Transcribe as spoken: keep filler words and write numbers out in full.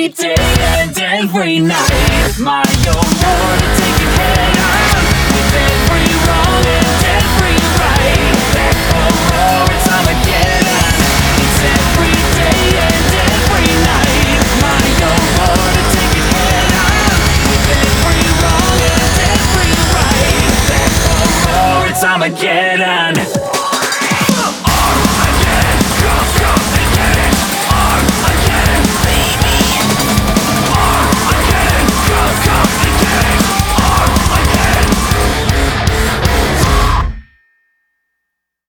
every day and every night. Mario Morty taking head on with every wrong and every right. Back for more, it's Armageddon. It's every day and every night. Mario Morty taking head on with every wrong and every right. Back for more, it's Armageddon.